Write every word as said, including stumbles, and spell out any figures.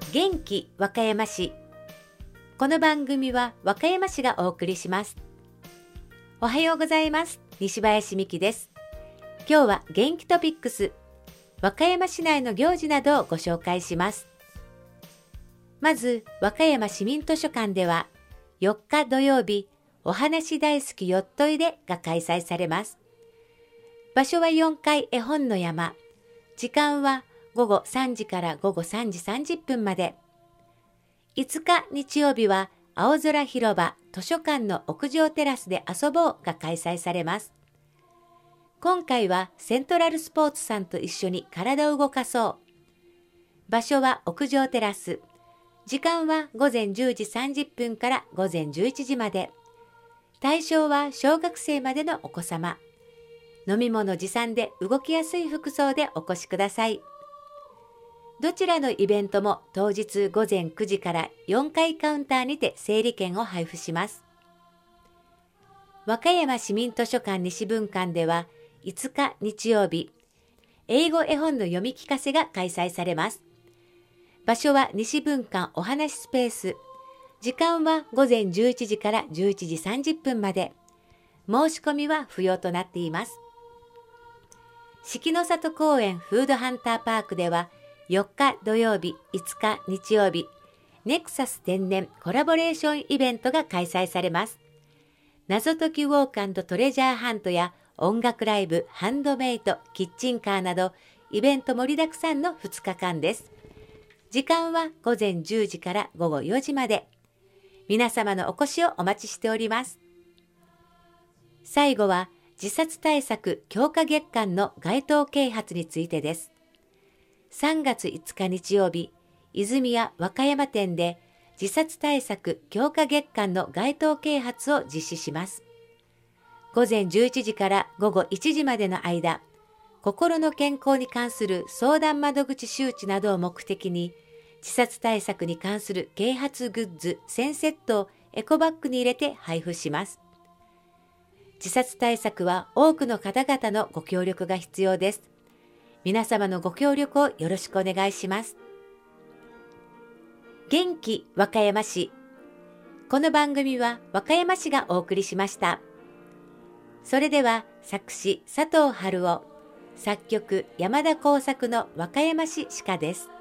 元気和歌山市。この番組は和歌山市がお送りします。おはようございます。西林美希です。今日は元気トピックス、和歌山市内の行事などをご紹介します。まず、和歌山市民図書館ではよっか土曜日、お話大好きよっといでが開催されます。場所はよんかい絵本の山。時間はごごさんじからごごさんじさんじゅっぷんまで。いつか日曜日は青空広場図書館の屋上テラスで遊ぼうが開催されます。今回はセントラルスポーツさんと一緒に体を動かそう。場所は屋上テラス。時間はごぜんじゅうじさんじゅっぷんからごぜんじゅういちじまで。対象は小学生までのお子様。飲み物持参で動きやすい服装でお越しください。どちらのイベントも当日ごぜんくじからよんかいカウンターにて整理券を配布します。和歌山市民図書館西分館ではいつか日曜日、英語絵本の読み聞かせが開催されます。場所は西分館お話スペース。時間はごぜんじゅういちじからじゅういちじさんじゅっぷんまで。申し込みは不要となっています。四季の里公園フードハンターパークではよっか土曜日、いつか日曜日、ネクサス天然コラボレーションイベントが開催されます。謎解きウォーク&トレジャーハントや音楽ライブ、ハンドメイト、キッチンカーなどイベント盛りだくさんのふつかかんです。時間はごぜんじゅうじからごごよじまで。皆様のお越しをお待ちしております。最後は自殺対策強化月間の街頭啓発についてです。さんがついつか日曜日、泉屋和歌山店で自殺対策強化月間の街頭啓発を実施します。ごぜんじゅういちじからごごいちじまでの間、心の健康に関する相談窓口周知などを目的に、自殺対策に関する啓発グッズせんセットをエコバッグに入れて配布します。自殺対策は多くの方々のご協力が必要です。皆様のご協力をよろしくお願いします。元気和歌山市。この番組は和歌山市がお送りしました。それでは作詞佐藤春夫、作曲山田耕作の和歌山市歯科です。